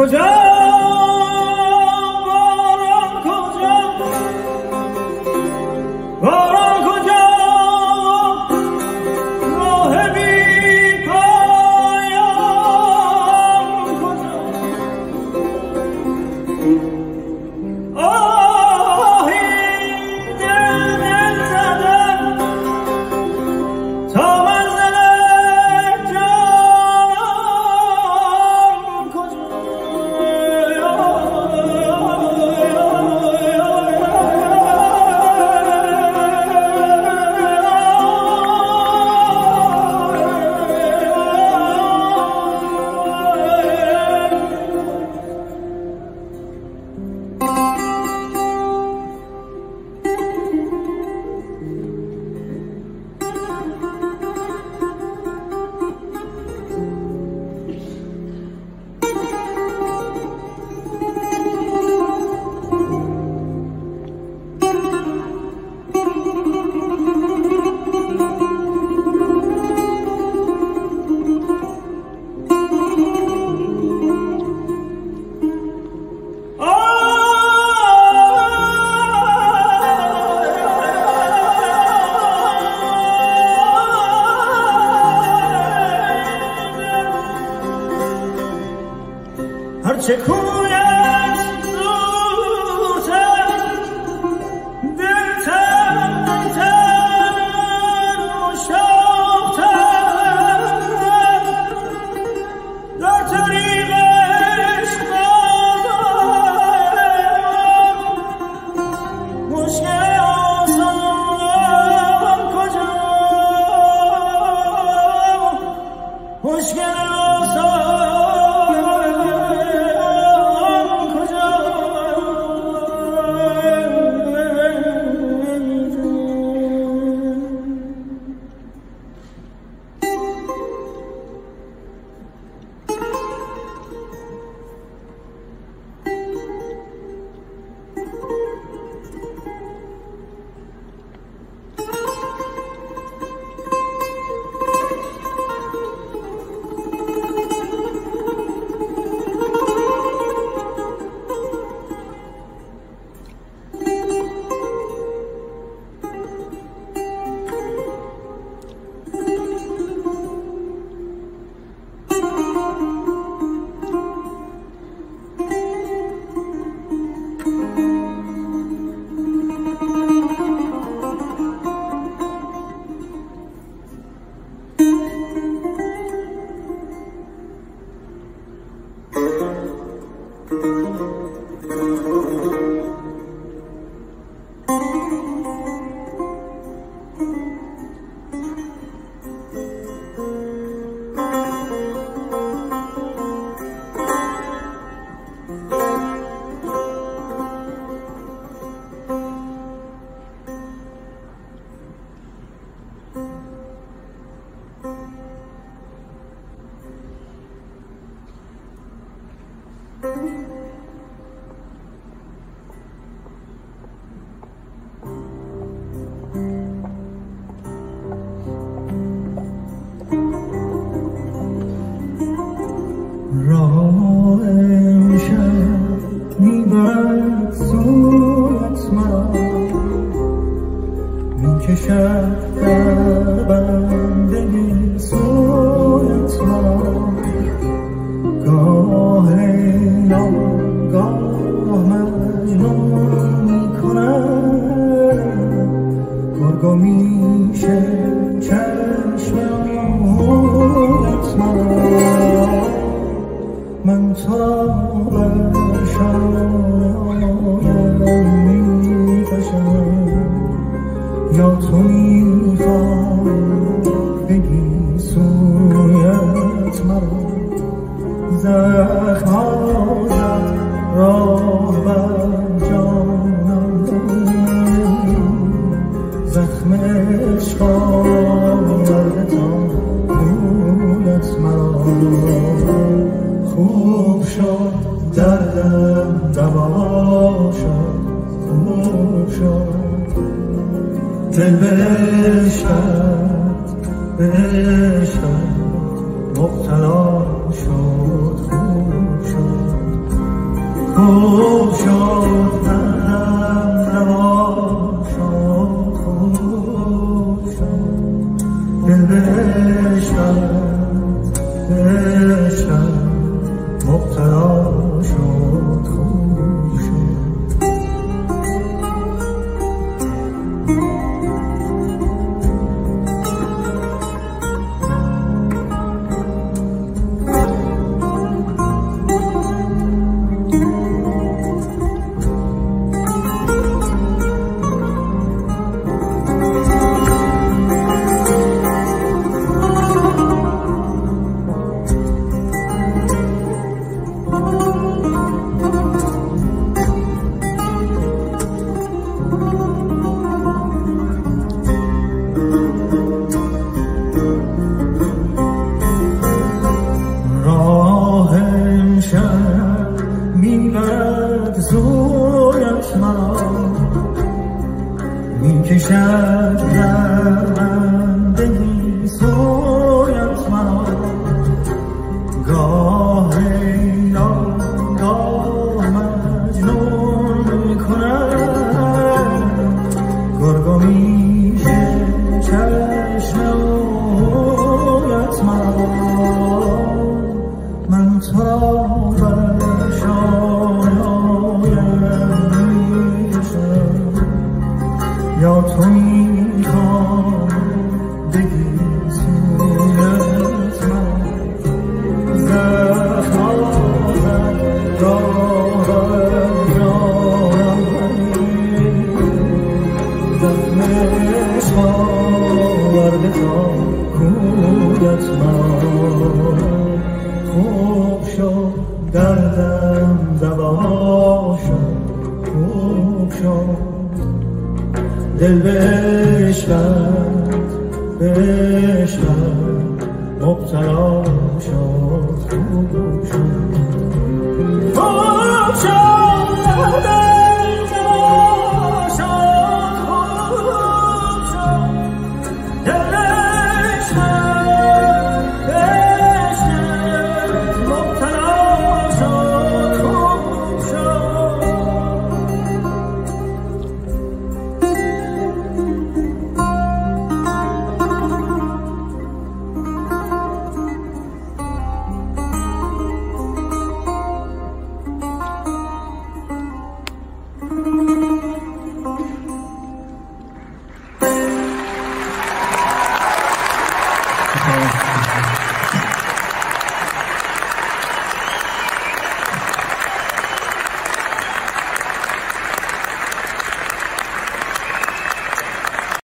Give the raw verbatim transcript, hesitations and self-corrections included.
کجا باران کجا باران کجا راه بی پایان کجا آه این دل دل زدم تا منزل جانان کجا هرچه کویت زودتر دلتر دلتر مشتاقتر در طریق عشق مشکل آسان کجا مشکل آسان راه امشب میبرد سویت مرا میکشد در بندگی سویت مرا گاه ناگاه مجنون میکند گرگو میشه چشم رویت مرا من تو را بر شانه آیم میکشم یا تو میخوای بگی سویت مرا زخم زد راه بر جانم زخم عشق آورده تا رویت مرا خوب شد دردم دوا شد خوب شد دل به عشقت به عشقت مبتلا شد خوب شد خوب شد دردم روا شد خوب شد دل به عشقت به عشقت مبتلا شد خوب شد میبرد زورت مرا میکشد در من دلی سویت مرا گاه حیران گاه مجنون میکند گرگو میشه چشم رویت مرا من تو را یا تو میخوام بگی سویت من زخم آزد دارم جانم همی زخم عشق آورده تا کویت من خوب شد دردم دوا شد خوب شد دل به عشقت به عشقت مبتلا شد خوب شد خوب شد دردم دوا شد خوب شد دل به عشقت به عشقت مبتلا شد خوب شد Okay.